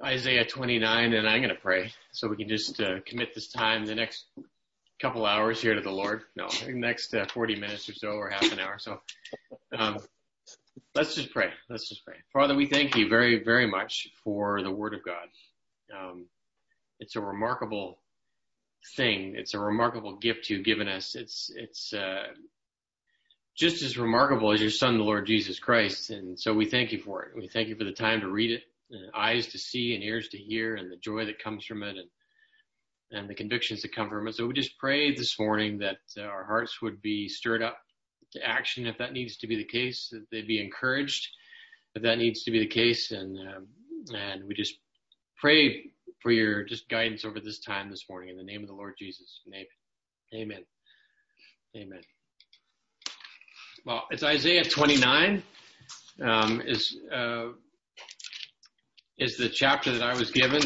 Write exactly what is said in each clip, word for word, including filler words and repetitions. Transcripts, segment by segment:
Isaiah twenty-nine, and I'm going to pray so we can just uh, commit this time, the next couple hours here to the Lord. No, the next uh, forty minutes or so, or half an hour. So um, let's just pray. Let's just pray. Father, we thank you very, very much for the Word of God. Um, it's a remarkable thing. It's a remarkable gift you've given us. It's it's uh, just as remarkable as your Son, the Lord Jesus Christ. And so we thank you for it. We thank you for the time to read it, and eyes to see and ears to hear, and the joy that comes from it, and and the convictions that come from it. So we just pray this morning that uh, our hearts would be stirred up to action if that needs to be the case, that they'd be encouraged if that needs to be the case. And um, and we just pray for your just guidance over this time this morning in the name of the Lord Jesus. Amen. Amen. Well, it's Isaiah twenty-nine um, is uh, is the chapter that I was given.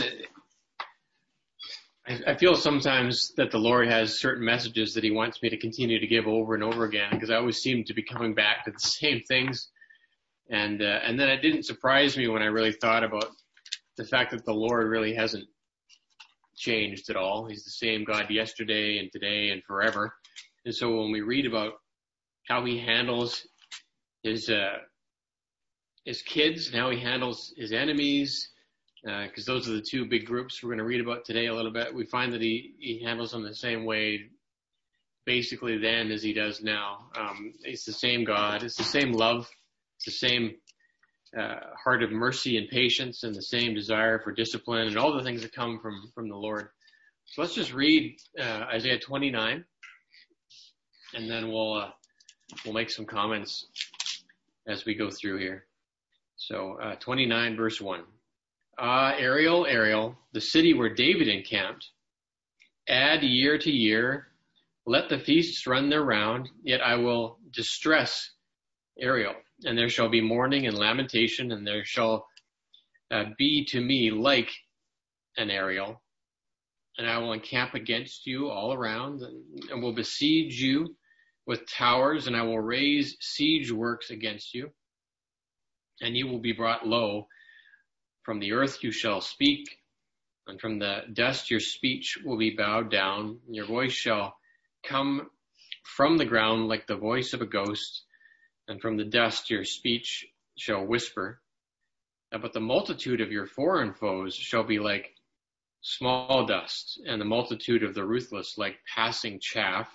I, I feel sometimes that the Lord has certain messages that he wants me to continue to give over and over again, because I always seem to be coming back to the same things. And uh, and then it didn't surprise me when I really thought about the fact that the Lord really hasn't changed at all. He's the same God yesterday and today and forever. And so when we read about how he handles his uh, his kids and how he handles his enemies, because uh, those are the two big groups we're going to read about today a little bit, we find that he, he handles them the same way basically then as he does now. Um, it's the same God. It's the same love. It's the same uh, heart of mercy and patience, and the same desire for discipline and all the things that come from, from the Lord. So let's just read uh, Isaiah twenty-nine, and then we'll uh, we'll make some comments as we go through here. So uh, twenty-nine verse one. Ah, Ariel, Ariel, the city where David encamped, add year to year, let the feasts run their round, yet I will distress Ariel, and there shall be mourning and lamentation, and there shall uh, be to me like an Ariel, and I will encamp against you all around, and, and will besiege you with towers, and I will raise siege works against you, and you will be brought low. From the earth you shall speak, and from the dust your speech will be bowed down. Your voice shall come from the ground like the voice of a ghost, and from the dust your speech shall whisper. But the multitude of your foreign foes shall be like small dust, and the multitude of the ruthless like passing chaff.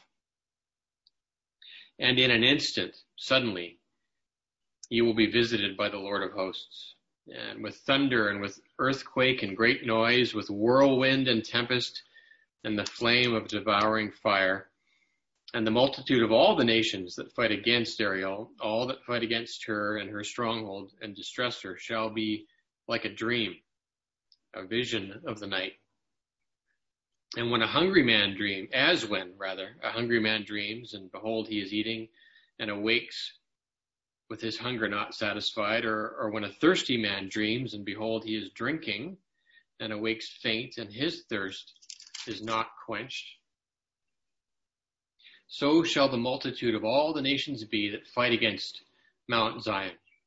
And in an instant, suddenly, you will be visited by the Lord of hosts. And with thunder and with earthquake and great noise, with whirlwind and tempest and the flame of devouring fire, and the multitude of all the nations that fight against Ariel, all that fight against her and her stronghold and distress her, shall be like a dream, a vision of the night. And when a hungry man dream, as when, rather, a hungry man dreams, and behold, he is eating, and awakes with his hunger not satisfied, or, or when a thirsty man dreams, and behold, he is drinking, and awakes faint, and his thirst is not quenched. So shall the multitude of all the nations be that fight against Mount Zion.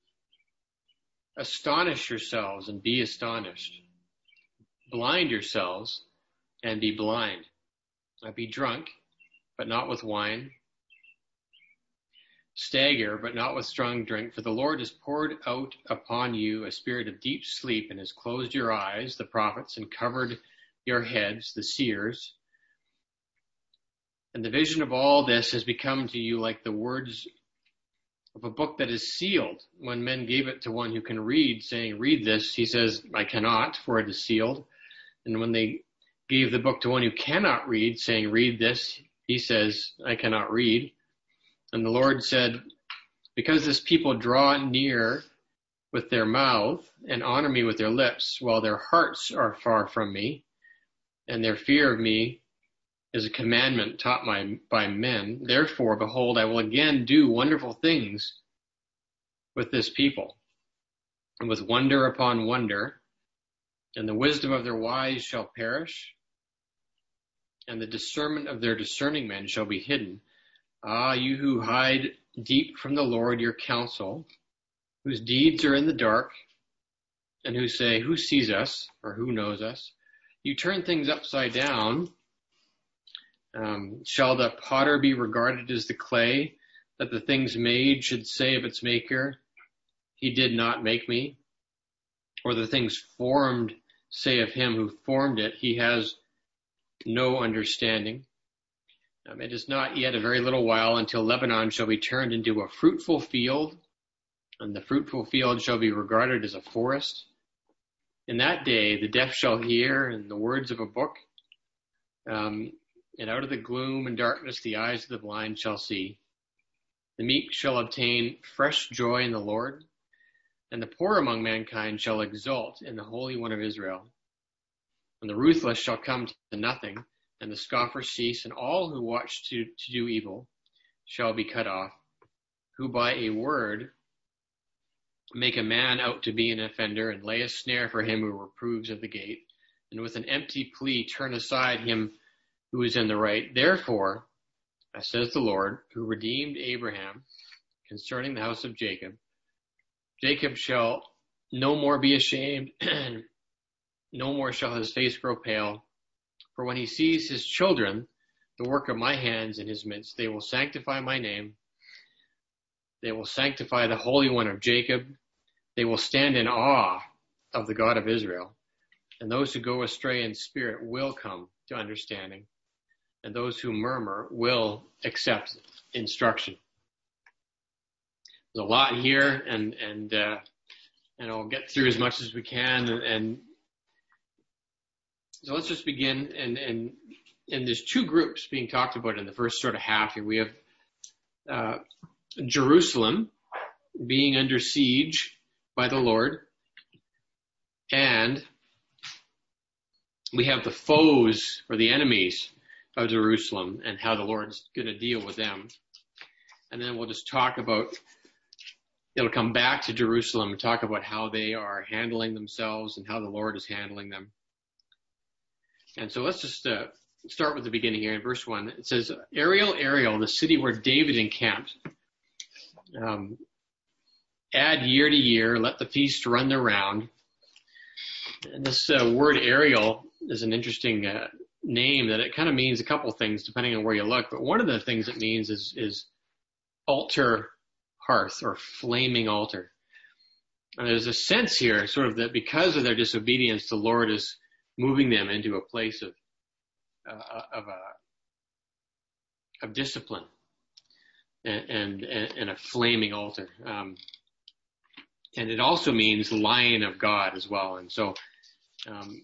Astonish yourselves and be astonished. Blind yourselves and be blind. Be drunk, but not with wine. Stagger, but not with strong drink, for the Lord has poured out upon you a spirit of deep sleep, and has closed your eyes, the prophets, and covered your heads, the seers. And the vision of all this has become to you like the words of a book that is sealed. When men gave it to one who can read, saying, read this, he says, I cannot, for it is sealed. And when they gave the book to one who cannot read, saying, read this, he says, I cannot read. And the Lord said, because this people draw near with their mouth and honor me with their lips, while their hearts are far from me, and their fear of me is a commandment taught my, by men. Therefore, behold, I will again do wonderful things with this people, and with wonder upon wonder, and the wisdom of their wise shall perish, and the discernment of their discerning men shall be hidden. Ah, you who hide deep from the Lord your counsel, whose deeds are in the dark, and who say, who sees us, or who knows us? You turn things upside down. Um, shall the potter be regarded as the clay, that the things made should say of its maker, he did not make me? Or the things formed say of him who formed it, he has no understanding. Um, it is not yet a very little while until Lebanon shall be turned into a fruitful field, and the fruitful field shall be regarded as a forest. In that day the deaf shall hear, and the words of a book, um, and out of the gloom and darkness the eyes of the blind shall see. The meek shall obtain fresh joy in the Lord, and the poor among mankind shall exult in the Holy One of Israel. And the ruthless shall come to nothing, and the scoffers cease, and all who watch to, to do evil shall be cut off, who by a word make a man out to be an offender, and lay a snare for him who reproves of the gate, and with an empty plea turn aside him who is in the right. Therefore, as says the Lord, who redeemed Abraham concerning the house of Jacob, Jacob shall no more be ashamed, and no more shall his face grow pale. For when he sees his children, the work of my hands in his midst, they will sanctify my name. They will sanctify the Holy One of Jacob. They will stand in awe of the God of Israel. And those who go astray in spirit will come to understanding. And those who murmur will accept instruction. There's a lot here, and and uh, and I'll get through as much as we can. And, and so let's just begin. And and and there's two groups being talked about in the first sort of half here. We have uh, Jerusalem being under siege by the Lord, and we have the foes or the enemies of Jerusalem and how the Lord's going to deal with them. And then we'll just talk about, it'll come back to Jerusalem and talk about how they are handling themselves and how the Lord is handling them. And so let's just uh, start with the beginning here in verse one. It says, Ariel, Ariel, the city where David encamped. Um, add year to year, let the feast run their round. And this uh, word Ariel is an interesting uh, name that it kind of means a couple things depending on where you look. But one of the things it means is, is altar hearth or flaming altar. And there's a sense here sort of that because of their disobedience, the Lord is moving them into a place of uh, of a of discipline and and, and a flaming altar. Um, and it also means lion of God as well. And so um,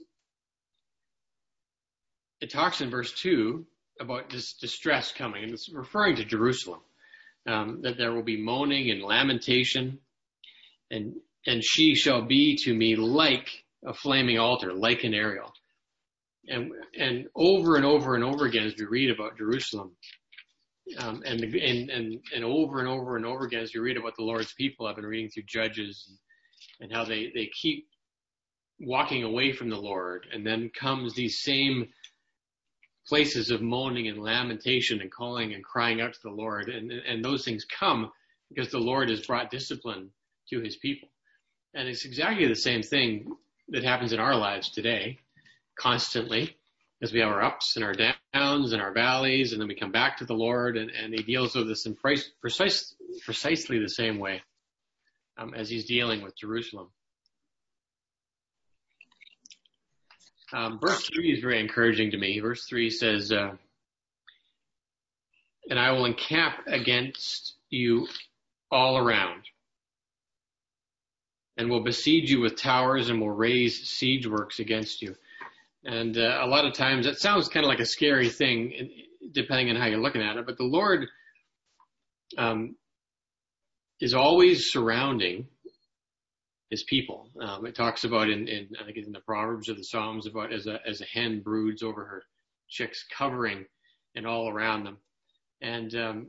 it talks in verse two about this distress coming, and it's referring to Jerusalem, um, that there will be moaning and lamentation, and and she shall be to me like a flaming altar, like an Ariel. And and over and over and over again as we read about Jerusalem, um, and, the, and and and over and over and over again as we read about the Lord's people, I've been reading through Judges and, and how they, they keep walking away from the Lord, and then comes these same places of moaning and lamentation and calling and crying out to the Lord, and and those things come because the Lord has brought discipline to his people. And it's exactly the same thing that happens in our lives today, constantly, as we have our ups and our downs and our valleys, and then we come back to the Lord, and, and he deals with us in precise, precisely the same way um, as he's dealing with Jerusalem. Um, verse three is very encouraging to me. Verse three says, uh, and I will encamp against you all around, and will besiege you with towers, and will raise siege works against you. And uh, a lot of times that sounds kind of like a scary thing, depending on how you're looking at it. But the Lord um, is always surrounding his people. Um, it talks about in, in I think it's in the Proverbs or the Psalms about as a as a hen broods over her chicks, covering and all around them. And um,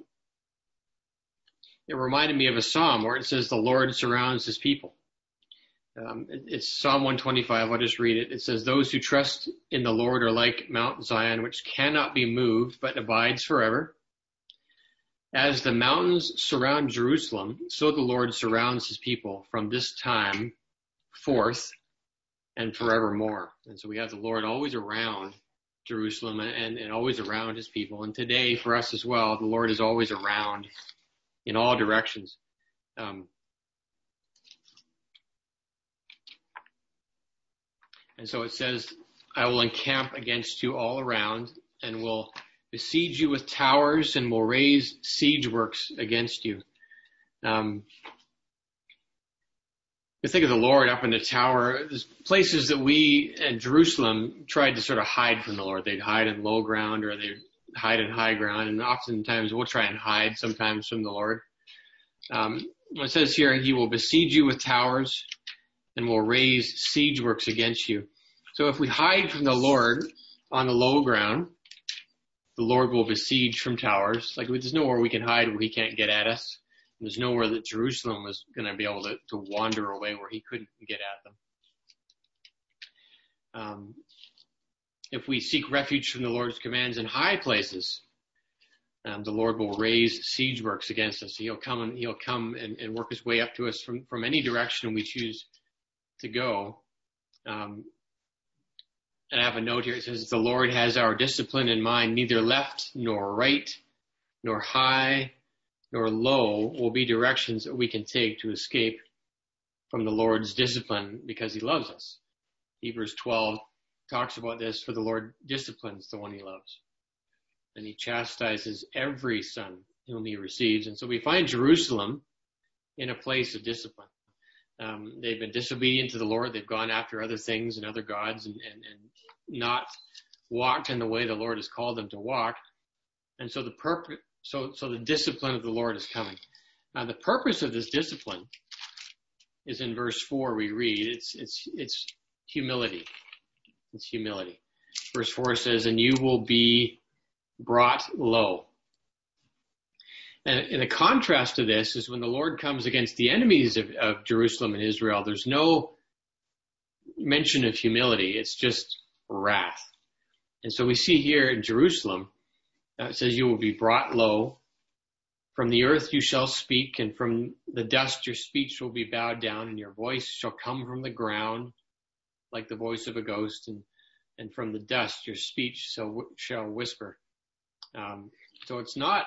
it reminded me of a psalm where it says the Lord surrounds his people. Um, it, it's Psalm one twenty-five. I'll just read it. It says, those who trust in the Lord are like Mount Zion, which cannot be moved, but abides forever. As the mountains surround Jerusalem, so the Lord surrounds his people from this time forth and forevermore. And so we have the Lord always around Jerusalem and, and always around his people. And today for us as well, the Lord is always around in all directions. Um, and so it says, I will encamp against you all around and will besiege you with towers and will raise siege works against you. Um, I think of the Lord up in the tower. There's places that we in Jerusalem tried to sort of hide from the Lord. They'd hide in low ground or they'd hide in high ground. And oftentimes we'll try and hide sometimes from the Lord. Um, it says here, he will besiege you with towers and will raise siege works against you. So if we hide from the Lord on the low ground, the Lord will besiege from towers. Like there's nowhere we can hide where he can't get at us. And there's nowhere that Jerusalem was going to be able to, to wander away where he couldn't get at them. Um, if we seek refuge from the Lord's commands in high places, um, the Lord will raise siege works against us. He'll come and he'll come and, and work his way up to us from, from any direction we choose to go. Um, And I have a note here. It says, the Lord has our discipline in mind. Neither left nor right, nor high, nor low will be directions that we can take to escape from the Lord's discipline because he loves us. Hebrews twelve talks about this, for the Lord disciplines the one he loves. And he chastises every son whom he receives. And so we find Jerusalem in a place of discipline. Um, they've been disobedient to the Lord. They've gone after other things and other gods and, and, and not walked in the way the Lord has called them to walk. And so the purpose, so, so the discipline of the Lord is coming. Now the purpose of this discipline is in verse four we read. It's, it's, it's humility. It's humility. Verse four says, and you will be brought low. And in a contrast to this is when the Lord comes against the enemies of, of Jerusalem and Israel, there's no mention of humility. It's just wrath. And so we see here in Jerusalem, uh, it says you will be brought low. From the earth you shall speak, and from the dust your speech will be bowed down, and your voice shall come from the ground like the voice of a ghost, and, and from the dust your speech shall, shall whisper. Um, so it's not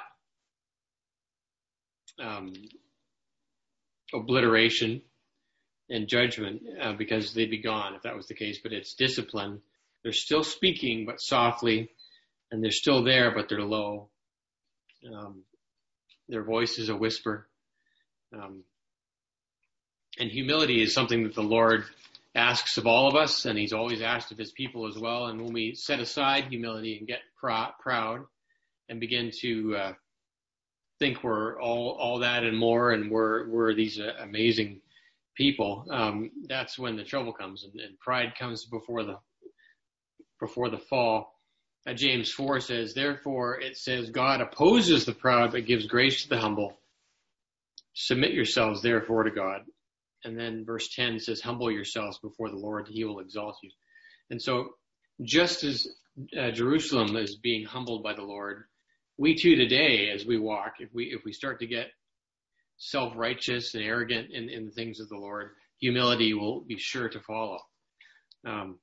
Um, obliteration and judgment uh, because they'd be gone if that was the case, but it's discipline. They're still speaking, but softly, and they're still there, but they're low. Um, their voice is a whisper. Um, and humility is something that the Lord asks of all of us, and he's always asked of his people as well. And when we set aside humility and get pr- proud and begin to uh, think we're all, all that and more, and we're, we're these uh, amazing people, um, that's when the trouble comes, and, and pride comes before the, before the fall. Uh, James four says, therefore it says, God opposes the proud, but gives grace to the humble. Submit yourselves therefore to God. And then verse ten says, humble yourselves before the Lord, he will exalt you. And so just as uh, Jerusalem is being humbled by the Lord, we too today, as we walk, if we if we start to get self-righteous and arrogant in, in the things of the Lord, humility will be sure to follow. Um,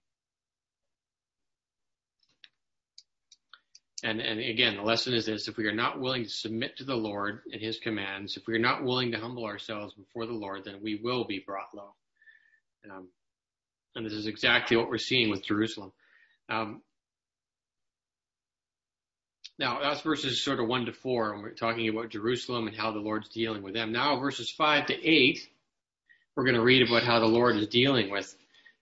and, and again, the lesson is this: if we are not willing to submit to the Lord and his commands, if we are not willing to humble ourselves before the Lord, then we will be brought low. Um, and this is exactly what we're seeing with Jerusalem. Um, Now, that's verses sort of one to four, and we're talking about Jerusalem and how the Lord's dealing with them. Now, verses five to eight, we're going to read about how the Lord is dealing with,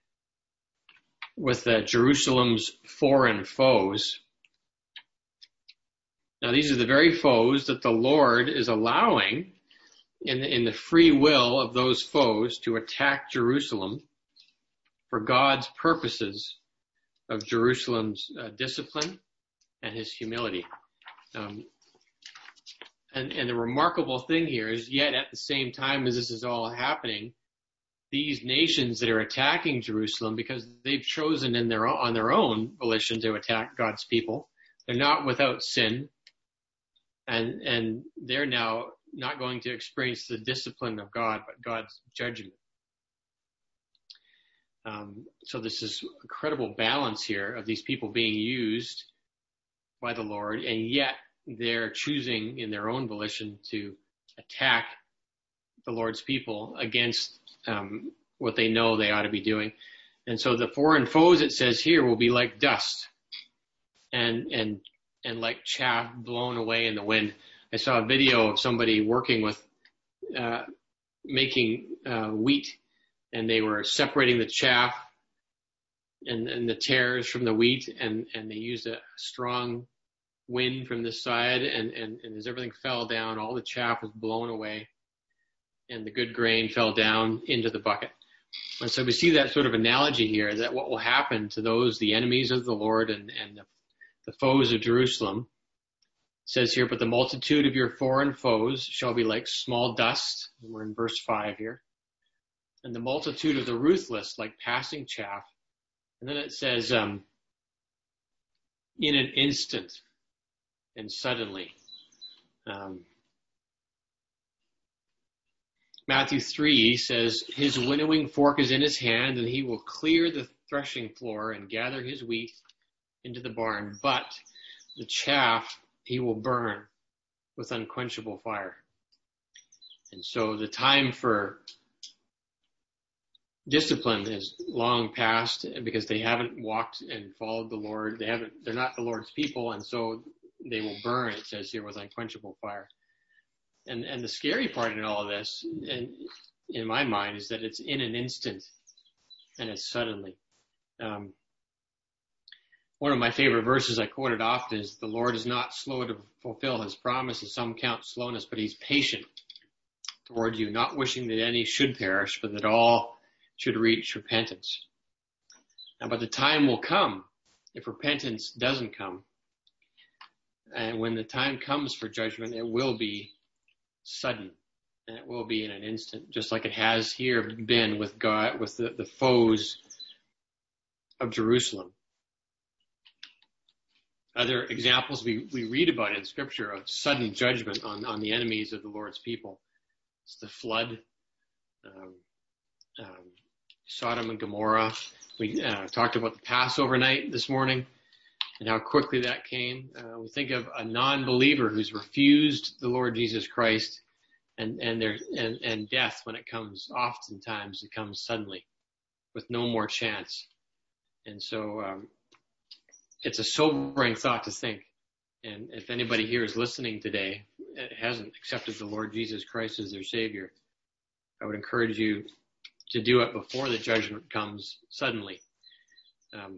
with uh, Jerusalem's foreign foes. Now, these are the very foes that the Lord is allowing in the, in the free will of those foes to attack Jerusalem for God's purposes of Jerusalem's uh, discipline and his humility. Um, and, and the remarkable thing here is, yet at the same time as this is all happening, these nations that are attacking Jerusalem, because they've chosen in their on their own volition to attack God's people, they're not without sin, and and they're now not going to experience the discipline of God, but God's judgment. Um, so this is incredible balance here of these people being used by the Lord, and yet they're choosing in their own volition to attack the Lord's people against um, what they know they ought to be doing. And so the foreign foes, it says here, will be like dust and and and like chaff blown away in the wind. I saw a video of somebody working with uh, making uh, wheat, and they were separating the chaff and, and the tares from the wheat, and, and they used a strong wind from this side, and, and, and as everything fell down, all the chaff was blown away, and the good grain fell down into the bucket. And so we see that sort of analogy here, that what will happen to those, the enemies of the Lord and, and the, the foes of Jerusalem. It says here, but the multitude of your foreign foes shall be like small dust. And we're in verse five here. And the multitude of the ruthless like passing chaff. And then it says, um, in an instant and suddenly. Um, Matthew three says, his winnowing fork is in his hand, and he will clear the threshing floor and gather his wheat into the barn. But the chaff he will burn with unquenchable fire. And so the time for discipline is long past, because they haven't walked and followed the Lord. They haven't, they're not the Lord's people, and so they will burn, it says here, with unquenchable fire. And and the scary part in all of this, and in my mind, is that it's in an instant and it's suddenly. Um, one of my favorite verses I quoted often is, the Lord is not slow to fulfill his promises. Some count slowness, but he's patient toward you, not wishing that any should perish, but that all should reach repentance. Now, but the time will come, if repentance doesn't come, and when the time comes for judgment, it will be sudden, and it will be in an instant, just like it has here been with God, with the, the foes of Jerusalem. Other examples we, we read about in Scripture of sudden judgment on, on the enemies of the Lord's people. It's the flood, um, um, Sodom and Gomorrah. We uh, talked about the Passover night this morning and how quickly that came. Uh, we think of a non-believer who's refused the Lord Jesus Christ, and and, there, and and death, when it comes, oftentimes it comes suddenly with no more chance. And so um, it's a sobering thought to think. And if anybody here is listening today, hasn't accepted the Lord Jesus Christ as their Savior, I would encourage you to do it before the judgment comes suddenly. Um,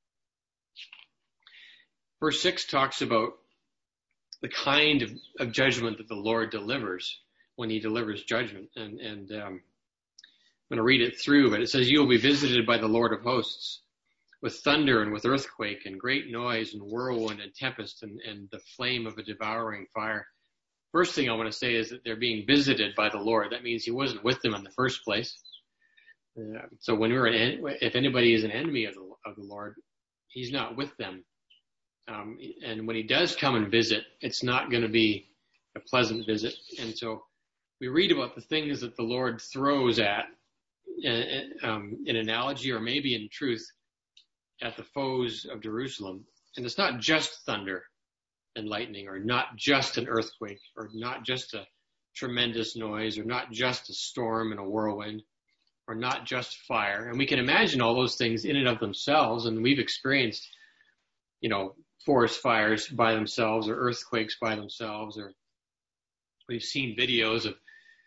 verse six talks about the kind of, of judgment that the Lord delivers when he delivers judgment. And, and um, I'm going to read it through, but it says, you will be visited by the Lord of hosts, with thunder and with earthquake and great noise and whirlwind and tempest and, and the flame of a devouring fire. First thing I want to say is that they're being visited by the Lord. That means he wasn't with them in the first place. Uh, so when we're an, if anybody is an enemy of the, of the Lord, he's not with them. Um, and when he does come and visit, it's not going to be a pleasant visit. And so we read about the things that the Lord throws at, uh, um, in analogy or maybe in truth, at the foes of Jerusalem. And it's not just thunder and lightning, or not just an earthquake, or not just a tremendous noise, or not just a storm and a whirlwind, or not just fire. And we can imagine all those things in and of themselves, and we've experienced, you know, forest fires by themselves, or earthquakes by themselves, or we've seen videos of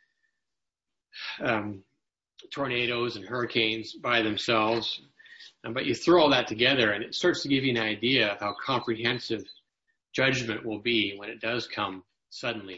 um, tornadoes and hurricanes by themselves. Um, but you throw all that together, and it starts to give you an idea of how comprehensive judgment will be when it does come suddenly.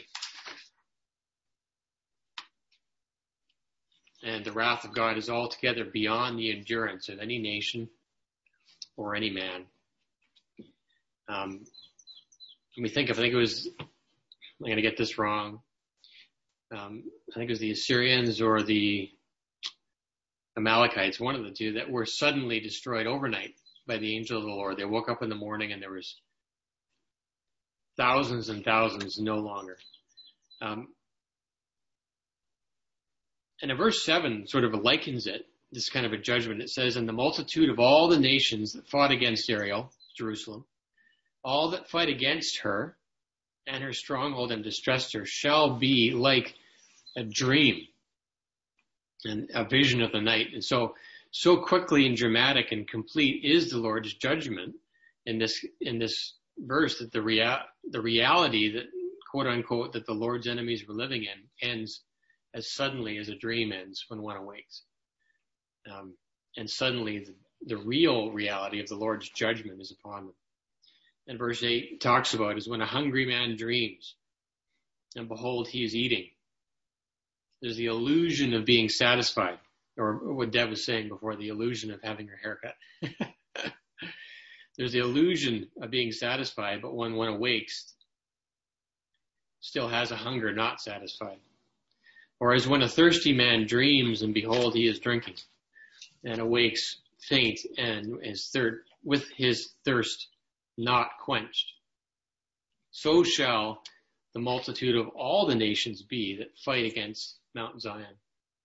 And the wrath of God is altogether beyond the endurance of any nation or any man. Um, when we think of, I think it was, I'm going to get this wrong. Um, I think it was the Assyrians or the Amalekites, one of the two, that were suddenly destroyed overnight by the angel of the Lord. They woke up in the morning and there was thousands and thousands no longer. Um, and in verse seven sort of likens it this kind of a judgment. It says, and the multitude of all the nations that fought against Ariel, Jerusalem, all that fight against her and her stronghold and distressed her shall be like a dream and a vision of the night. And so, so quickly and dramatic and complete is the Lord's judgment in this, in this verse, that the real, the reality that, quote unquote, that the Lord's enemies were living in ends as suddenly as a dream ends when one awakes. Um, and suddenly the, the real reality of the Lord's judgment is upon them. And verse eight talks about is when a hungry man dreams, and behold, he is eating. There's the illusion of being satisfied, or what Deb was saying before, the illusion of having her haircut. There's the illusion of being satisfied, but when one awakes, still has a hunger not satisfied. Or as when a thirsty man dreams, and behold, he is drinking, and awakes faint, and is thir- with his thirst not quenched. So shall the multitude of all the nations be that fight against Mount Zion.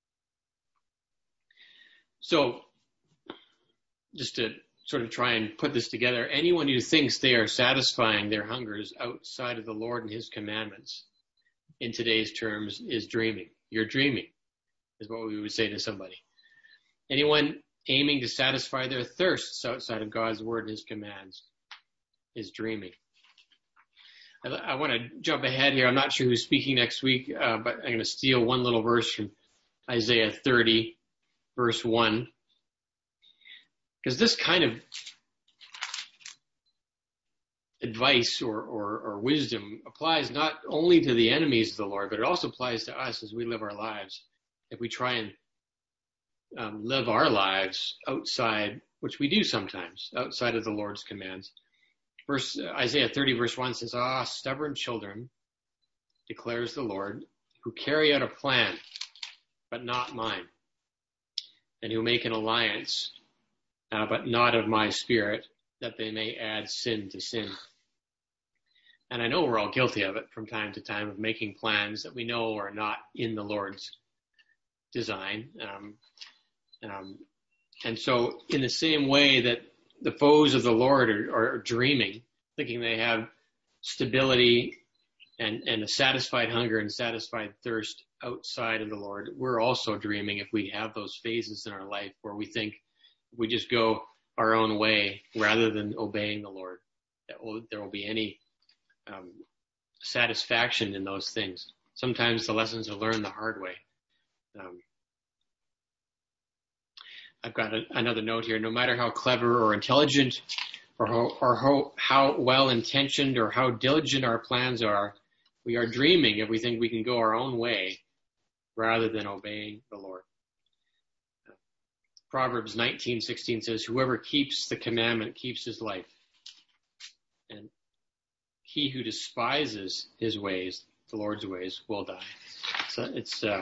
So, just to sort of try and put this together, anyone who thinks they are satisfying their hungers outside of the Lord and his commandments, in today's terms, is dreaming. You're dreaming, is what we would say to somebody. Anyone aiming to satisfy their thirsts outside of God's word and his commands is dreaming. I, I want to jump ahead here. I'm not sure who's speaking next week, uh, but I'm going to steal one little verse from Isaiah thirty, verse one. Because this kind of advice or, or, or wisdom applies not only to the enemies of the Lord, but it also applies to us as we live our lives. If we try and um, live our lives outside, which we do sometimes, outside of the Lord's commands. Verse uh, Isaiah thirty, verse one says, ah, stubborn children, declares the Lord, who carry out a plan, but not mine, and who make an alliance, Uh, but not of my spirit, that they may add sin to sin. And I know we're all guilty of it from time to time, of making plans that we know are not in the Lord's design. Um, um, and so in the same way that the foes of the Lord are, are dreaming, thinking they have stability and, and a satisfied hunger and satisfied thirst outside of the Lord, we're also dreaming if we have those phases in our life where we think, we just go our own way rather than obeying the Lord, that will, there will be any um, satisfaction in those things. Sometimes the lessons are learned the hard way. Um, I've got a, another note here. No matter how clever or intelligent or, how, or how, how well-intentioned or how diligent our plans are, we are dreaming if we think we can go our own way rather than obeying the Lord. Proverbs nineteen sixteen says, whoever keeps the commandment keeps his life, and he who despises his ways, the Lord's ways, will die. So it's uh,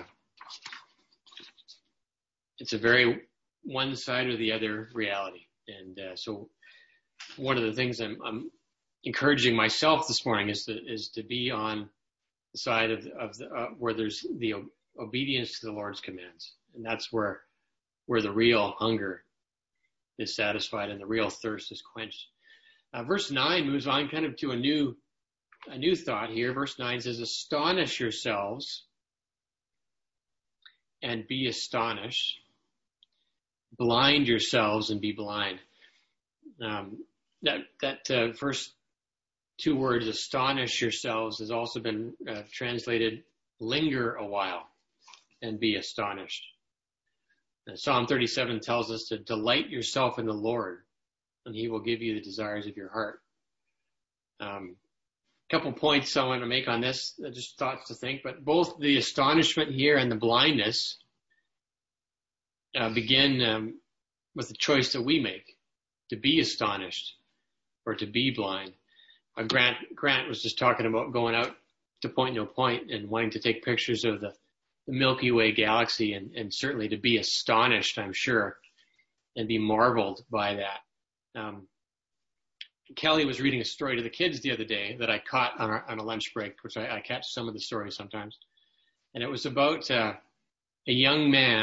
it's a very one side or the other reality. And uh, so one of the things I'm, I'm encouraging myself this morning is to is to be on the side of of the, uh, where there's the obedience to the Lord's commands, and that's where. where the real hunger is satisfied and the real thirst is quenched. Uh, verse nine moves on kind of to a new, a new thought here. Verse nine says, astonish yourselves and be astonished. Blind yourselves and be blind. Um, that, that uh, first two words, astonish yourselves, has also been uh, translated linger a while and be astonished. Psalm thirty-seven tells us to delight yourself in the Lord, and he will give you the desires of your heart. Um, a couple points I want to make on this, just thoughts to think, but both the astonishment here and the blindness uh, begin um, with the choice that we make, to be astonished or to be blind. Uh, Grant, Grant was just talking about going out to Point No Point and wanting to take pictures of the the Milky Way galaxy, and, and certainly to be astonished, I'm sure, and be marveled by that. Um, Kelly was reading a story to the kids the other day that I caught on, our, on a lunch break, which I, I catch some of the stories sometimes. And it was about uh, a young man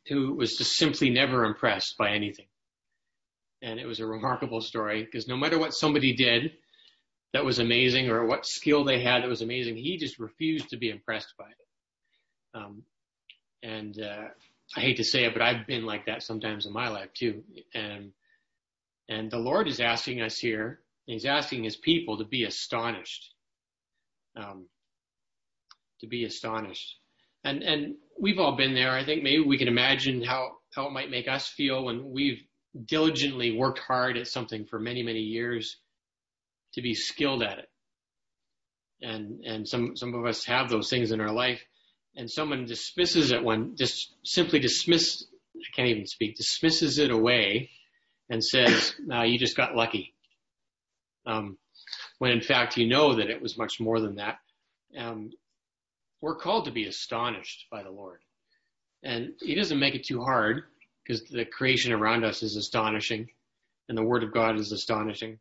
who was just simply never impressed by anything. And it was a remarkable story because no matter what somebody did that was amazing or what skill they had that was amazing, he just refused to be impressed by it. Um, and uh, I hate to say it, but I've been like that sometimes in my life too. And, and the Lord is asking us here, he's asking his people to be astonished, um, to be astonished. And, and we've all been there. I think maybe we can imagine how, how it might make us feel when we've diligently worked hard at something for many, many years to be skilled at it. And, and some, some of us have those things in our life, and someone dismisses it when just simply dismiss, I can't even speak, dismisses it away and says, no, you just got lucky. Um, when in fact, you know that it was much more than that. Um, we're called to be astonished by the Lord, and he doesn't make it too hard, because the creation around us is astonishing, and the Word of God is astonishing.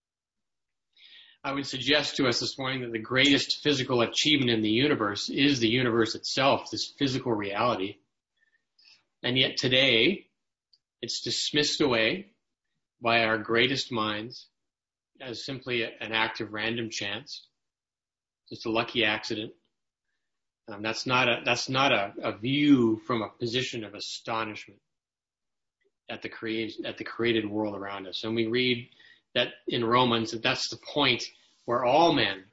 I would suggest to us this morning that the greatest physical achievement in the universe is the universe itself, this physical reality. And yet today, it's dismissed away by our greatest minds as simply an act of random chance, just a lucky accident. Um, that's not a that's not a, a view from a position of astonishment at the create at the created world around us. And we read that in Romans that that's the point where all men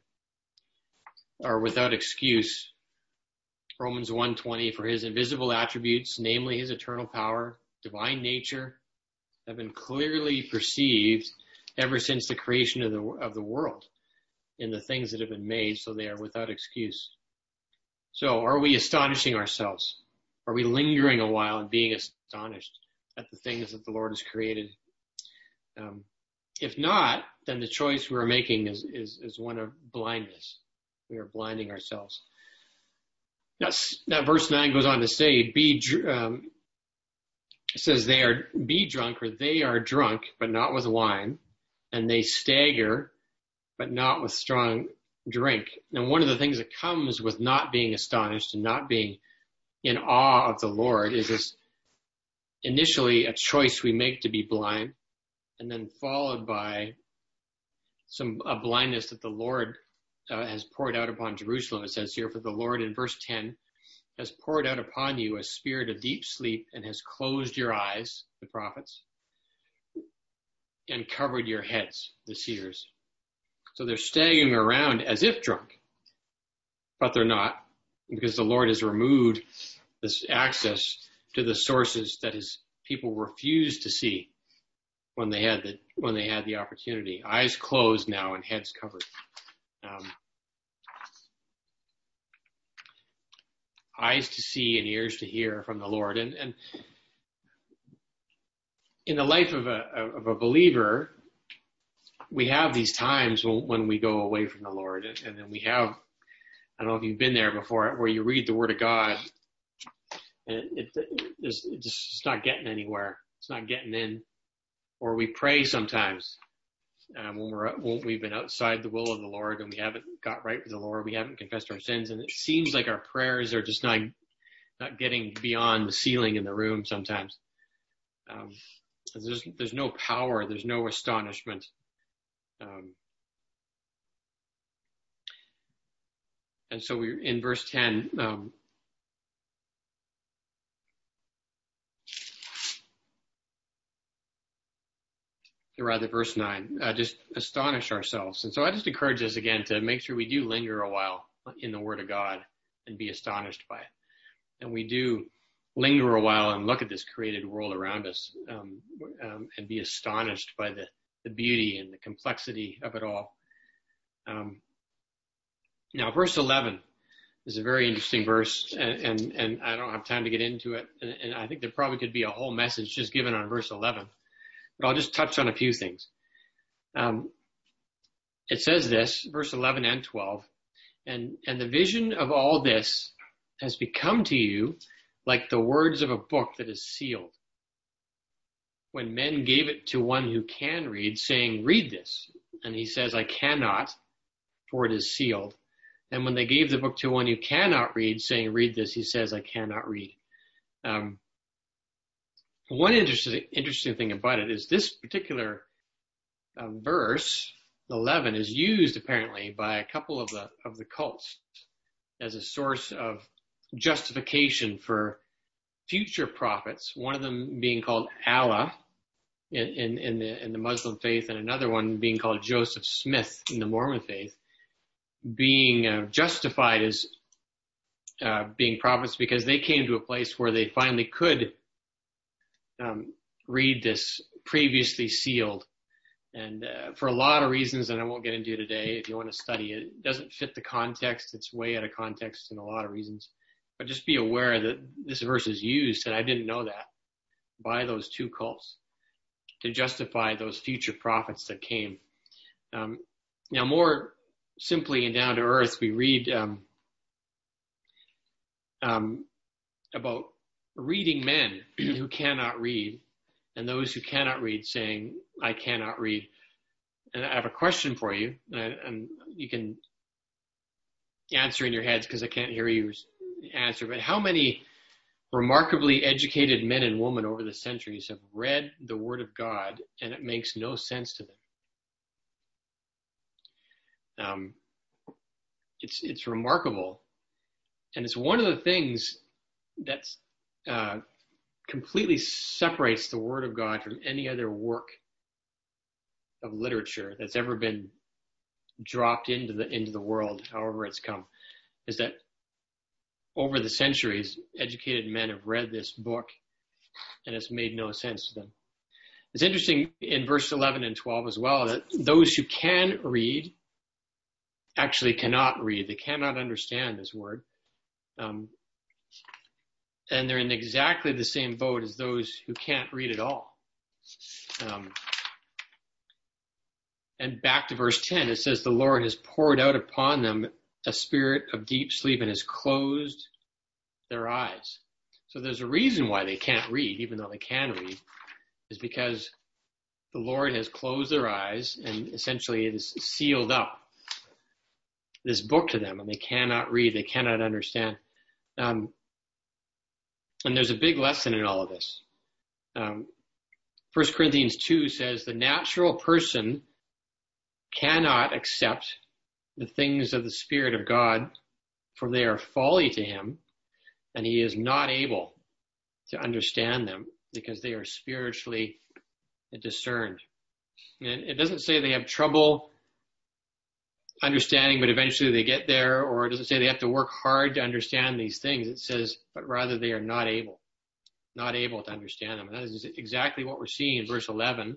are without excuse. Romans one twenty, for his invisible attributes, namely his eternal power, divine nature, have been clearly perceived ever since the creation of the of the world in the things that have been made, so they are without excuse. So are we astonishing ourselves? Are we lingering a while and being astonished at the things that the Lord has created? Um, if not, then the choice we're making is, is, is one of blindness. We are blinding ourselves. That's, that verse nine goes on to say, be, um, it says they are, be drunk, or they are drunk, but not with wine, and they stagger, but not with strong drink. And one of the things that comes with not being astonished and not being in awe of the Lord is this initially a choice we make to be blind, and then followed by some a blindness that the Lord uh, has poured out upon Jerusalem. It says here, for the Lord in verse ten has poured out upon you a spirit of deep sleep and has closed your eyes, the prophets, and covered your heads, the seers. So they're staggering around as if drunk, but they're not, because the Lord has removed this access to the sources that his people refused to see when they had the when they had the opportunity. Eyes closed now and heads covered. Um, eyes to see and ears to hear from the Lord. And, and in the life of a of a believer, we have these times when, when we go away from the Lord, and, and then we have, I don't know if you've been there before, where you read the Word of God, and it, it, it's, it's just it's not getting anywhere. It's not getting in. Or we pray sometimes um, when we're when we've been outside the will of the Lord and we haven't got right with the Lord, we haven't confessed our sins, and it seems like our prayers are just not not getting beyond the ceiling in the room sometimes. Um, there's there's no power, there's no astonishment. Um, and so we in verse ten. Um, or rather verse nine, uh, just astonish ourselves. And so I just encourage us again to make sure we do linger a while in the Word of God and be astonished by it. And we do linger a while and look at this created world around us um, um, and be astonished by the, the beauty and the complexity of it all. Um, now, verse eleven is a very interesting verse, and, and, and I don't have time to get into it. And, and I think there probably could be a whole message just given on verse eleven. But I'll just touch on a few things. Um, it says this, verse eleven and twelve, and, and the vision of all this has become to you like the words of a book that is sealed. When men gave it to one who can read, saying, read this. And he says, I cannot, for it is sealed. And when they gave the book to one who cannot read, saying, read this, he says, I cannot read. Um, one interesting interesting thing about it is this particular uh, verse eleven is used apparently by a couple of the of the cults as a source of justification for future prophets. One of them being called Allah in, in, in the in the Muslim faith, and another one being called Joseph Smith in the Mormon faith, being uh, justified as uh, being prophets because they came to a place where they finally could um, read this previously sealed. And uh, for a lot of reasons, and I won't get into today, if you want to study it, it doesn't fit the context. It's way out of context in a lot of reasons. But just be aware that this verse is used, and I didn't know that, by those two cults to justify those future prophets that came. Um, now, more simply and down to earth, we read um, um, about reading men who cannot read, and those who cannot read saying, I cannot read. And I have a question for you, and, and you can answer in your heads because I can't hear you answer, but how many remarkably educated men and women over the centuries have read the Word of God and it makes no sense to them? Um, it's it's remarkable, and it's one of the things that's uh, completely separates the Word of God from any other work of literature that's ever been dropped into the into the world, however it's come, is that over the centuries, educated men have read this book, and it's made no sense to them. It's interesting in verse eleven and twelve as well that those who can read actually cannot read. They cannot understand this word. Um, and they're in exactly the same boat as those who can't read at all. Um, and back to verse ten, it says, the Lord has poured out upon them a spirit of deep sleep and has closed their eyes. So there's a reason why they can't read, even though they can read, is because the Lord has closed their eyes and essentially it is sealed up this book to them, and they cannot read, they cannot understand. Um, and there's a big lesson in all of this. Um, First Corinthians two says the natural person cannot accept the things of the Spirit of God, for they are folly to him, and he is not able to understand them because they are spiritually discerned. And it doesn't say they have trouble understanding, but eventually they get there, or it doesn't say they have to work hard to understand these things. It says, but rather they are not able, not able to understand them. And that is exactly what we're seeing in verse eleven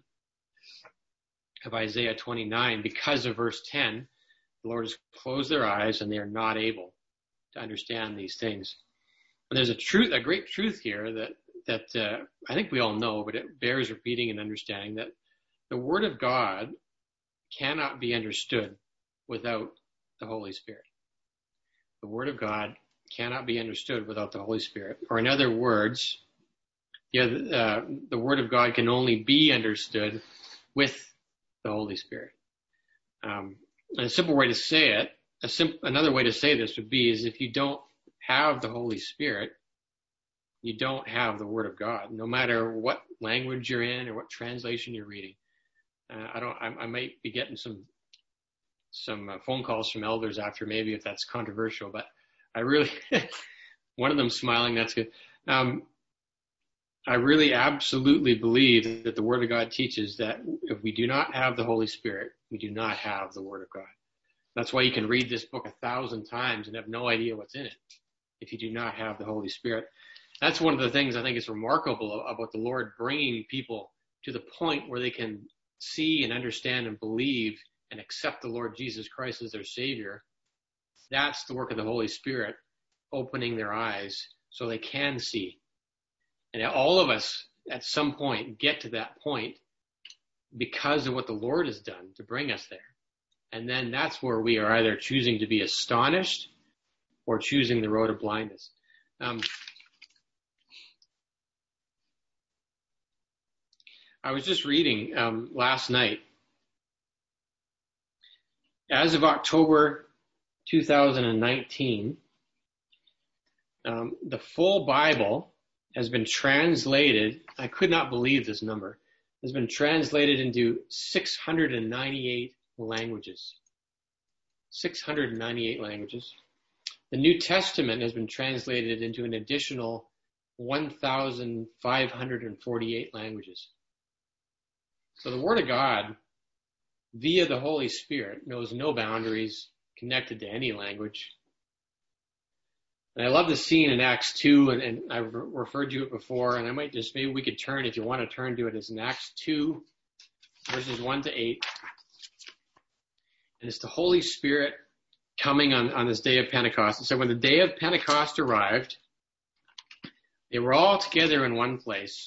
of Isaiah twenty-nine. Because of verse ten, the Lord has closed their eyes and they are not able to understand these things. And there's a truth, a great truth here that, that uh, I think we all know, but it bears repeating and understanding, that the Word of God cannot be understood without the Holy Spirit. The Word of God cannot be understood without the Holy Spirit. Or in other words, the, other, uh, the Word of God can only be understood with the Holy Spirit. Um, and a simple way to say it, a sim- another way to say this would be is if you don't have the Holy Spirit, you don't have the Word of God, no matter what language you're in or what translation you're reading. Uh, I don't. I, I might be getting some some uh, phone calls from elders after, maybe, if that's controversial, but I really, one of them smiling, that's good. Um, I really absolutely believe that the Word of God teaches that if we do not have the Holy Spirit, we do not have the Word of God. That's why you can read this book a thousand times and have no idea what's in it if you do not have the Holy Spirit. That's one of the things I think is remarkable about the Lord bringing people to the point where they can see and understand and believe and accept the Lord Jesus Christ as their Savior. That's the work of the Holy Spirit, opening their eyes so they can see. And all of us at some point get to that point because of what the Lord has done to bring us there. And then that's where we are either choosing to be astonished or choosing the road of blindness. Um, I was just reading um, last night. As of October two thousand nineteen, um, the full Bible has been translated, I could not believe this number, has been translated into six hundred ninety-eight languages. six hundred ninety-eight languages. The New Testament has been translated into an additional one thousand five hundred forty-eight languages. So the Word of God, via the Holy Spirit, knows no boundaries, connected to any language. And I love the scene in Acts two, and, and I've re- referred to it before, and I might just, maybe we could turn, if you want to turn to it, it's in Acts two, verses one to eight. And it's the Holy Spirit coming on, on this day of Pentecost. So when the day of Pentecost arrived, they were all together in one place.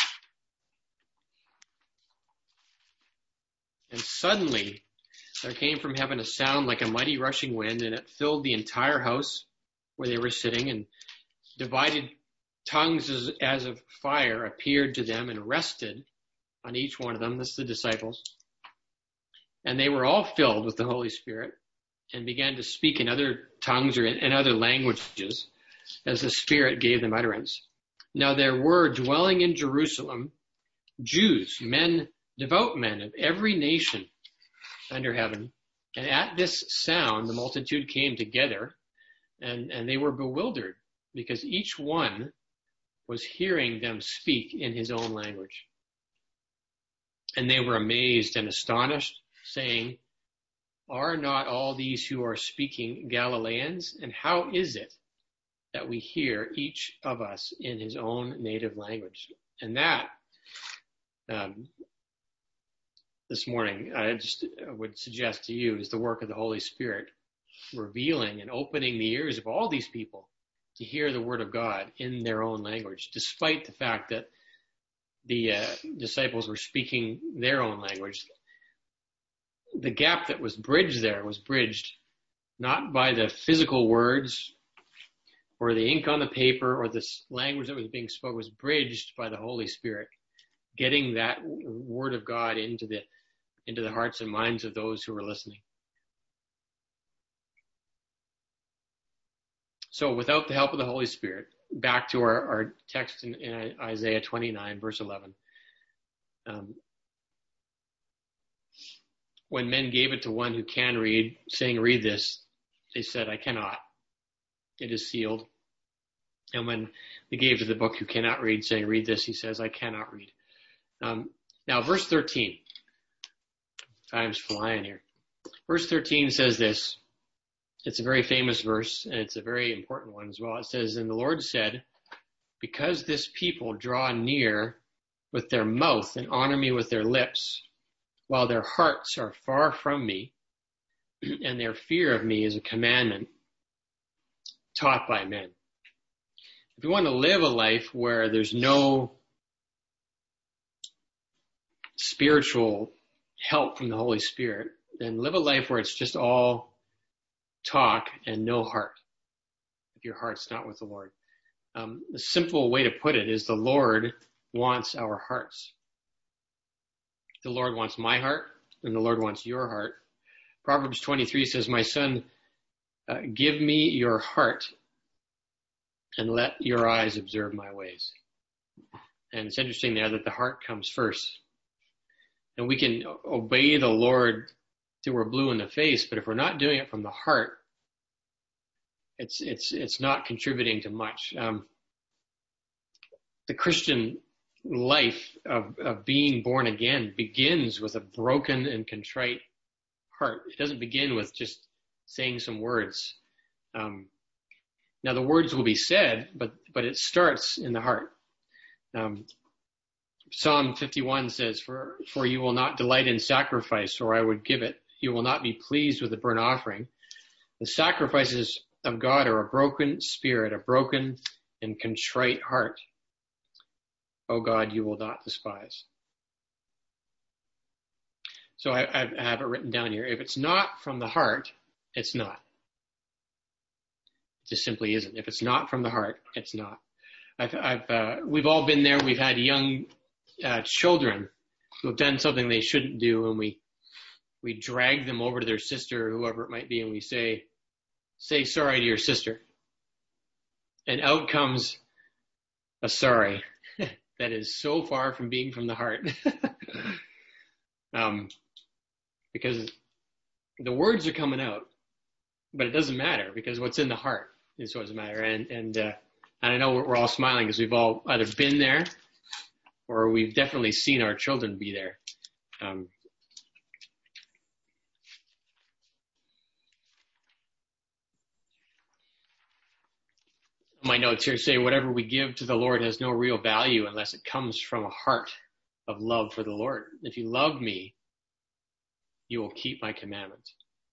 And suddenly, there came from heaven a sound like a mighty rushing wind, and it filled the entire house where they were sitting, and divided tongues as, as of fire appeared to them and rested on each one of them. That's the disciples. And they were all filled with the Holy Spirit and began to speak in other tongues or in, in other languages as the Spirit gave them utterance. Now there were dwelling in Jerusalem Jews, men, devout men of every nation under heaven. And at this sound, the multitude came together, and, and they were bewildered because each one was hearing them speak in his own language. And they were amazed and astonished, saying, "Are not all these who are speaking Galileans? And how is it that we hear each of us in his own native language?" And that, um, this morning, I just would suggest to you is the work of the Holy Spirit, revealing and opening the ears of all these people to hear the word of God in their own language, despite the fact that the uh, disciples were speaking their own language. The gap that was bridged there was bridged not by the physical words or the ink on the paper or the language that was being spoken, was bridged by the Holy Spirit, getting that word of God into the into the hearts and minds of those who were listening. So without the help of the Holy Spirit, back to our, our text in, in Isaiah twenty-nine, verse eleven. Um, when men gave it to one who can read, saying, "Read this," they said, "I cannot. It is sealed." And when they gave to the book who cannot read, saying, "Read this," he says, "I cannot read." Um, now, verse thirteen. Time's flying here. Verse thirteen says this. It's a very famous verse, and it's a very important one as well. It says, "And the Lord said, because this people draw near with their mouth and honor me with their lips, while their hearts are far from me, and their fear of me is a commandment taught by men." If you want to live a life where there's no spiritual help from the Holy Spirit, then live a life where it's just all talk and no heart, if your heart's not with the Lord. Um, the simple way to put it is the Lord wants our hearts. The Lord wants my heart, and the Lord wants your heart. Proverbs twenty-three says, "My son, uh, give me your heart, and let your eyes observe my ways." And it's interesting there that the heart comes first. And we can obey the Lord till we're blue in the face, but if we're not doing it from the heart, it's it's it's not contributing to much. Um, the Christian life of, of being born again begins with a broken and contrite heart. It doesn't begin with just saying some words. Um, now the words will be said, but but it starts in the heart. Um, Psalm fifty-one says, for, for you will not delight in sacrifice, or I would give it. You will not be pleased with the burnt offering. The sacrifices of God are a broken spirit, a broken and contrite heart. O God, you will not despise. So I, I have it written down here. If it's not from the heart, it's not. It just simply isn't. If it's not from the heart, it's not. I've, I've, uh, we've all been there. We've had young uh, children who have done something they shouldn't do, and we we drag them over to their sister, or whoever it might be, and we say, say sorry to your sister. And out comes a sorry that is so far from being from the heart. um, because the words are coming out, but it doesn't matter because what's in the heart is what doesn't matter. And and uh, and I know we're, we're all smiling because we've all either been there or we've definitely seen our children be there. Um, my notes here say whatever we give to the Lord has no real value unless it comes from a heart of love for the Lord. If you love me, you will keep my commandments.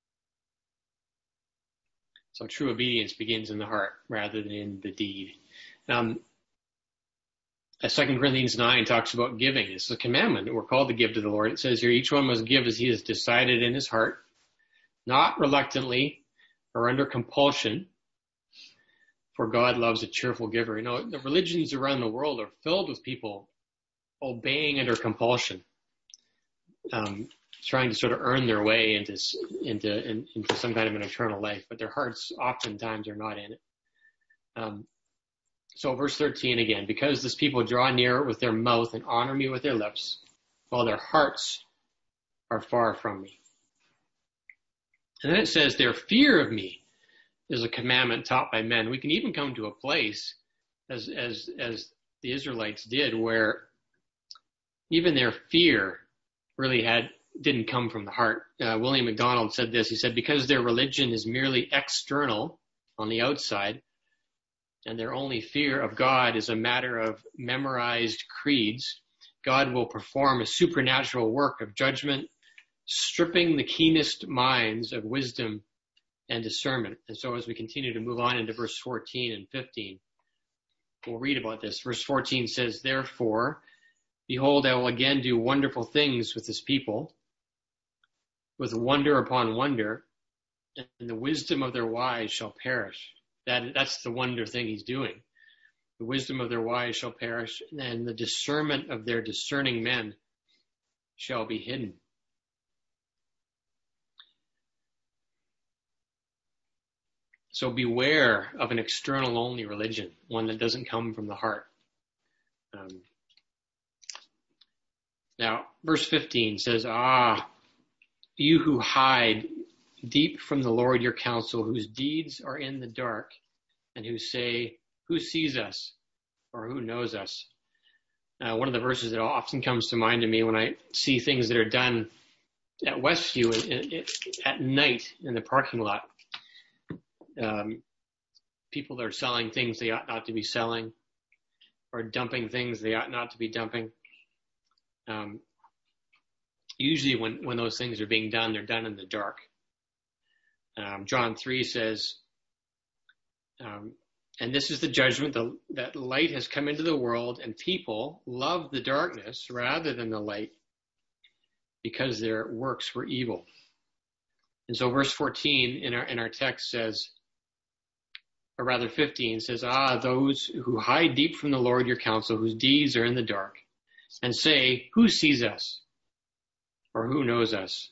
So true obedience begins in the heart rather than in the deed. Um, Second Corinthians nine talks about giving. It's a commandment that we're called to give to the Lord. It says here, each one must give as he has decided in his heart, not reluctantly or under compulsion, for God loves a cheerful giver. You know, the religions around the world are filled with people obeying under compulsion, um, trying to sort of earn their way into into in, into some kind of an eternal life, but their hearts oftentimes are not in it. Um, so verse thirteen again, because this people draw near with their mouth and honor me with their lips, while their hearts are far from me. And then it says their fear of me is a commandment taught by men. We can even come to a place, as as as the Israelites did, where even their fear really had didn't come from the heart. Uh, William MacDonald said this. He said, because their religion is merely external on the outside, and their only fear of God is a matter of memorized creeds, God will perform a supernatural work of judgment, stripping the keenest minds of wisdom and discernment. And so as we continue to move on into verse fourteen and fifteen, we'll read about this. Verse fourteen says, therefore, behold, I will again do wonderful things with this people, with wonder upon wonder, and the wisdom of their wise shall perish. That, that's the wonder thing he's doing. The wisdom of their wise shall perish, and the discernment of their discerning men shall be hidden. So beware of an external-only religion, one that doesn't come from the heart. Um, now, verse fifteen says, ah, you who hide deep from the Lord your counsel, whose deeds are in the dark, and who say, who sees us, or who knows us? Uh, one of the verses that often comes to mind to me when I see things that are done at Westview in, in, at night in the parking lot. Um, people that are selling things they ought not to be selling, or dumping things they ought not to be dumping. Um, usually when, when those things are being done, they're done in the dark. Um, John three says, um, and this is the judgment, the, that light has come into the world, and people love the darkness rather than the light, because their works were evil. And so verse fourteen in our in our text says, or rather fifteen says, ah, those who hide deep from the Lord your counsel, whose deeds are in the dark, and say, who sees us, or who knows us?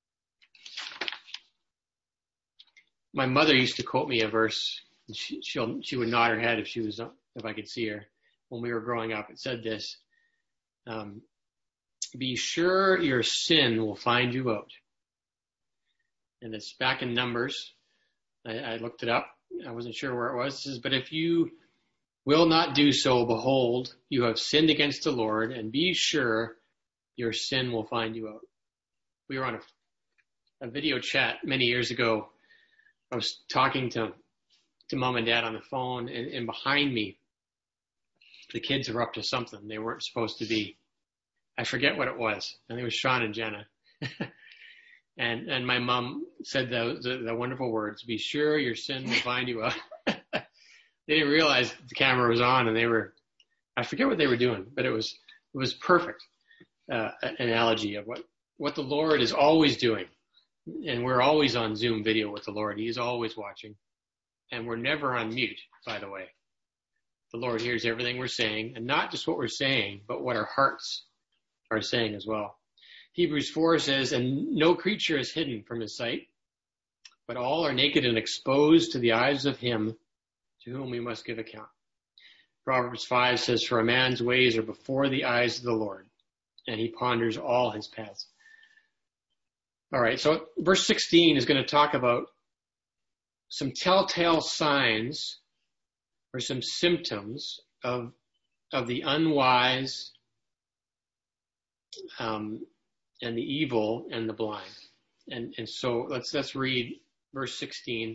My mother used to quote me a verse. And she she'll, she would nod her head if she was if I could see her. When we were growing up, it said this: um, "Be sure your sin will find you out." And it's back in Numbers. I, I looked it up. I wasn't sure where it was. It says, "But if you will not do so, behold, you have sinned against the Lord, and be sure your sin will find you out." We were on a, a video chat many years ago. I was talking to to mom and dad on the phone, and, and behind me, the kids were up to something they weren't supposed to be. I forget what it was. I think it was Sean and Jenna. and and my mom said the, the, the wonderful words, "Be sure your sin will find you out." They didn't realize the camera was on, and they were, I forget what they were doing, but it was it was perfect uh, analogy of what, what the Lord is always doing. And we're always on Zoom video with the Lord. He is always watching. And we're never on mute, by the way. The Lord hears everything we're saying, and not just what we're saying, but what our hearts are saying as well. Hebrews four says, and no creature is hidden from his sight, but all are naked and exposed to the eyes of him to whom we must give account. Proverbs five says, for a man's ways are before the eyes of the Lord, and he ponders all his paths. All right, so verse sixteen is going to talk about some telltale signs or some symptoms of of the unwise um, and the evil and the blind. And and so let's let's read verse sixteen. It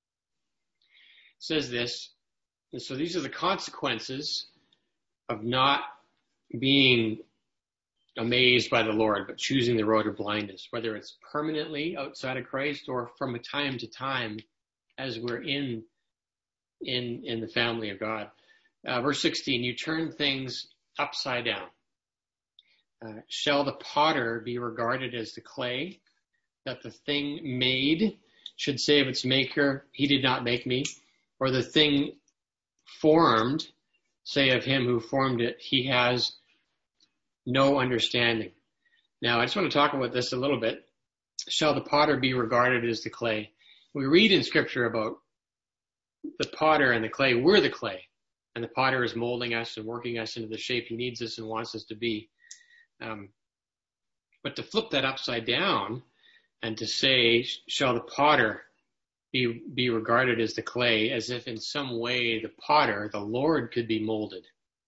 says this, and so these are the consequences of not being amazed by the Lord, but choosing the road of blindness, whether it's permanently outside of Christ or from a time to time as we're in in in the family of God. Uh, verse sixteen, you turn things upside down. Uh, shall the potter be regarded as the clay, that the thing made should say of its maker, he did not make me, or the thing formed say of him who formed it, he has no understanding. Now, I just want to talk about this a little bit. Shall the potter be regarded as the clay? We read in Scripture about the potter and the clay. We're the clay, and the potter is molding us and working us into the shape he needs us and wants us to be. Um, but to flip that upside down and to say, shall the potter be, be regarded as the clay, as if in some way the potter, the Lord, could be molded.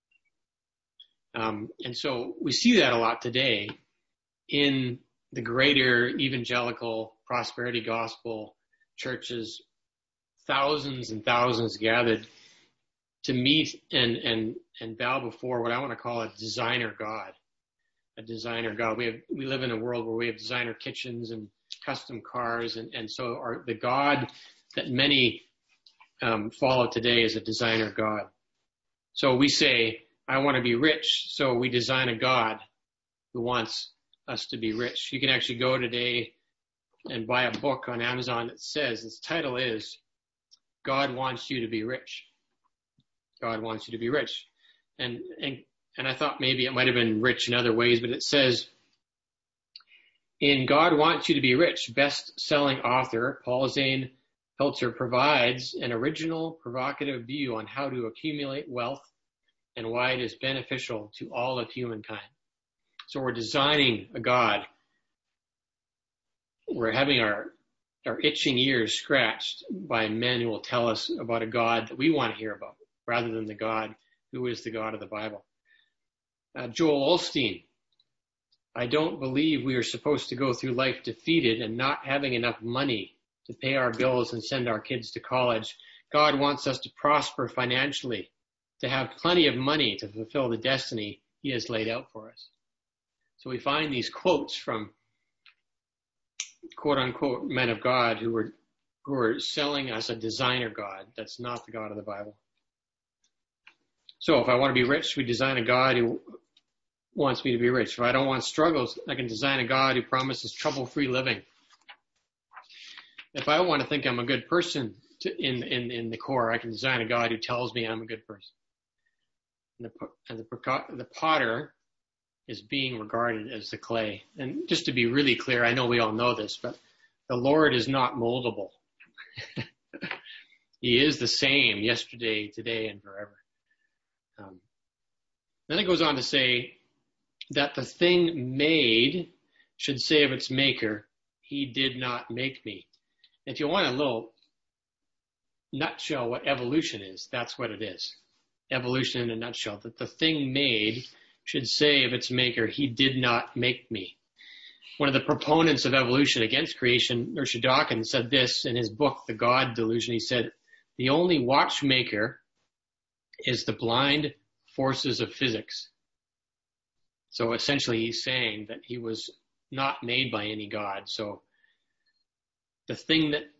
Um, and so we see that a lot today in the greater evangelical prosperity gospel churches, thousands and thousands gathered to meet and, and, and bow before what I want to call a designer God, a designer God. We have, we live in a world where we have designer kitchens and custom cars. And, and so our, the God that many um, follow today is a designer God. So we say, I want to be rich, so we design a God who wants us to be rich. You can actually go today and buy a book on Amazon that says, its title is, God Wants You to Be Rich. God wants you to be rich. And, and, and I thought maybe it might have been rich in other ways, but it says, in God Wants You to Be Rich, best-selling author Paul Zane Peltzer provides an original, provocative view on how to accumulate wealth and why it is beneficial to all of humankind. So we're designing a God. We're having our, our itching ears scratched by men who will tell us about a God that we want to hear about, rather than the God who is the God of the Bible. Uh, Joel Osteen, I don't believe we are supposed to go through life defeated and not having enough money to pay our bills and send our kids to college. God wants us to prosper financially, to have plenty of money to fulfill the destiny he has laid out for us. So we find these quotes from quote unquote men of God who were, who are selling us a designer God that's not the God of the Bible. So if I want to be rich, we design a God who wants me to be rich. If I don't want struggles, I can design a God who promises trouble-free living. If I want to think I'm a good person to, in, in, in the core, I can design a God who tells me I'm a good person. And the, and the, the potter is being regarded as the clay. And just to be really clear, I know we all know this, but the Lord is not moldable. He is the same yesterday, today, and forever. Um, then it goes on to say that the thing made should say of its maker, he did not make me. If you want a little nutshell what evolution is, that's what it is. Evolution in a nutshell, that the thing made should say of its maker, he did not make me. One of the proponents of evolution against creation, Richard Dawkins, said this in his book, The God Delusion. He said, the only watchmaker is the blind forces of physics. So essentially he's saying that he was not made by any God. So the thing that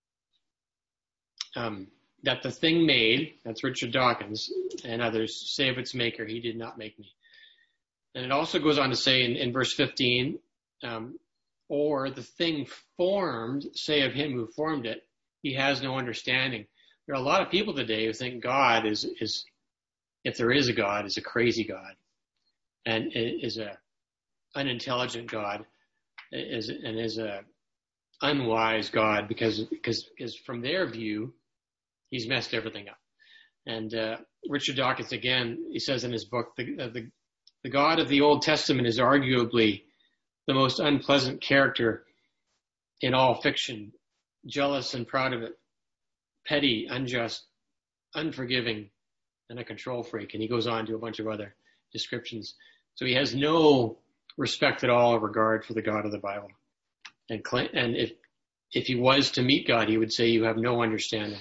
um, that the thing made, that's Richard Dawkins and others, say of its maker, he did not make me. And it also goes on to say in, in verse fifteen, um, or the thing formed, say of him who formed it, he has no understanding. There are a lot of people today who think God is, is if there is a God, is a crazy God, and is a unintelligent God, is and is a unwise God because because because from their view, he's messed everything up. And uh, Richard Dawkins, again, he says in his book, the, the, the God of the Old Testament is arguably the most unpleasant character in all fiction, jealous and proud of it, petty, unjust, unforgiving, and a control freak. And he goes on to a bunch of other descriptions. So he has no respect at all or regard for the God of the Bible. And, and if, if he was to meet God, he would say, you have no understanding.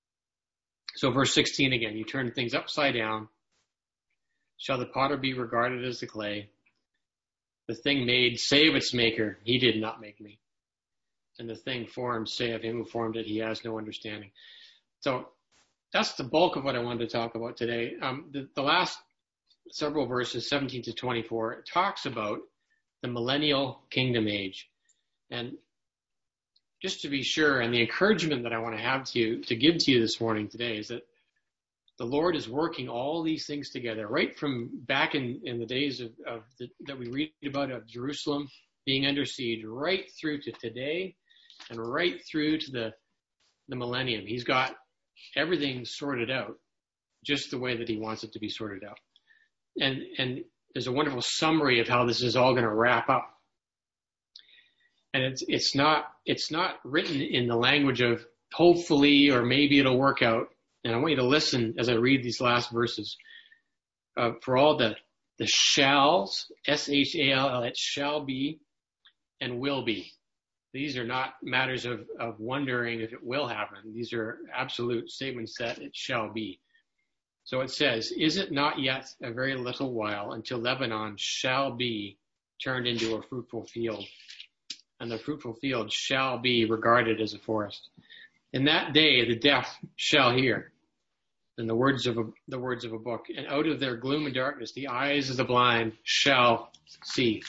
So verse sixteen again, you turn things upside down. Shall the potter be regarded as the clay? The thing made say of its maker, he did not make me. And the thing formed say of him who formed it, he has no understanding. So that's the bulk of what I wanted to talk about today. Um, the, the last several verses, seventeen to twenty-four, it talks about the millennial kingdom age. And just to be sure, and the encouragement that I want to have to you, to give to you this morning today is that the Lord is working all these things together, right from back in, in the days of, of the, that we read about of Jerusalem being under siege, right through to today and right through to the, the millennium. He's got everything sorted out just the way that he wants it to be sorted out. And, and there's a wonderful summary of how this is all going to wrap up. And it's, it's not, it's not written in the language of hopefully, or maybe it'll work out. And I want you to listen as I read these last verses. Uh, for all the, the shalls, S H A L L, it shall be and will be. These are not matters of, of wondering if it will happen. These are absolute statements that it shall be. So it says, is it not yet a very little while until Lebanon shall be turned into a fruitful field, and the fruitful field shall be regarded as a forest? In that day, the deaf shall hear, and the words of a, the words of a book, and out of their gloom and darkness, the eyes of the blind shall see.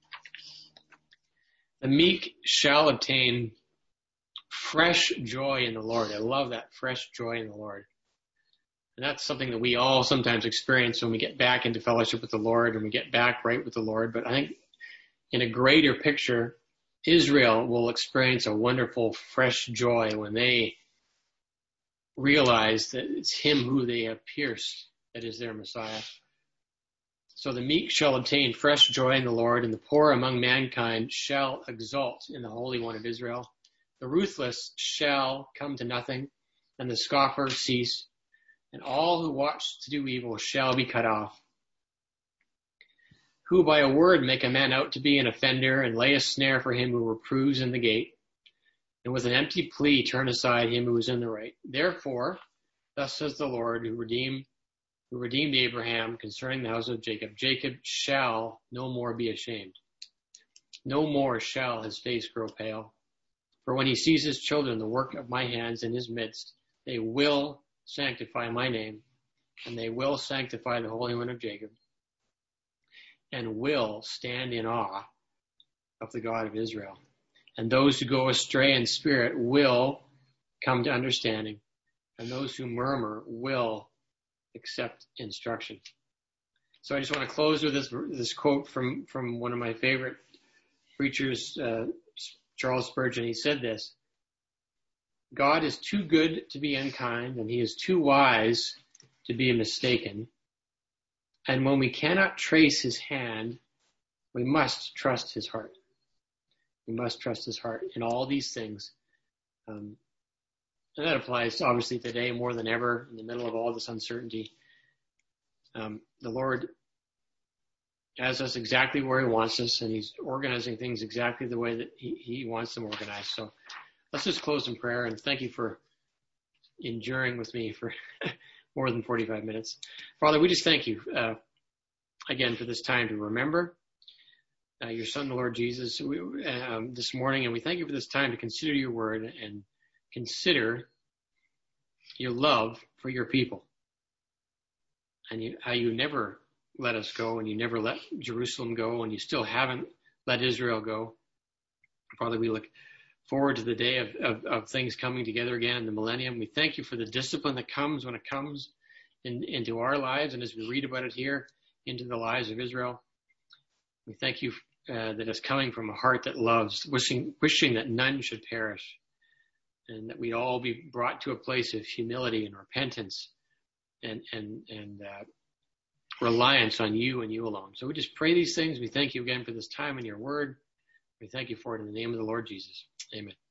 The meek shall obtain fresh joy in the Lord. I love that, fresh joy in the Lord. And that's something that we all sometimes experience when we get back into fellowship with the Lord and we get back right with the Lord. But I think in a greater picture, Israel will experience a wonderful fresh joy when they realize that it's him who they have pierced that is their Messiah. So the meek shall obtain fresh joy in the Lord, and the poor among mankind shall exult in the Holy One of Israel. The ruthless shall come to nothing, and the scoffer cease, and all who watch to do evil shall be cut off. Who by a word make a man out to be an offender, and lay a snare for him who reproves in the gate, and with an empty plea turn aside him who is in the right. Therefore, thus says the Lord, who redeemed, who redeemed Abraham concerning the house of Jacob, Jacob shall no more be ashamed. No more shall his face grow pale. For when he sees his children, the work of my hands in his midst, they will sanctify my name, and they will sanctify the Holy One of Jacob, and will stand in awe of the God of Israel. And those who go astray in spirit will come to understanding, and those who murmur will accept instruction. So I just want to close with this this quote from, from one of my favorite preachers, uh, Charles Spurgeon. He said this: God is too good to be unkind, and he is too wise to be mistaken. And when we cannot trace his hand, we must trust his heart. We must trust his heart in all these things. Um, and that applies obviously today more than ever in the middle of all this uncertainty. Um, the Lord has us exactly where he wants us, and he's organizing things exactly the way that he, he wants them organized. So let's just close in prayer, and thank you for enduring with me for more than forty-five minutes. Father, we just thank you uh, again for this time to remember uh, your Son, the Lord Jesus, we, um, this morning, and we thank you for this time to consider your word and consider your love for your people, and you, how you never let us go, and you never let Jerusalem go, and you still haven't let Israel go. Father, we look forward to the day of, of, of things coming together again in the millennium. We thank you for the discipline that comes when it comes in, into our lives, and as we read about it here, into the lives of Israel. We thank you uh, that it's coming from a heart that loves, wishing, wishing that none should perish, and that we all be brought to a place of humility and repentance and and and uh, reliance on you and you alone. So we just pray these things. We thank you again for this time in your word. We thank you for it in the name of the Lord Jesus. Amen.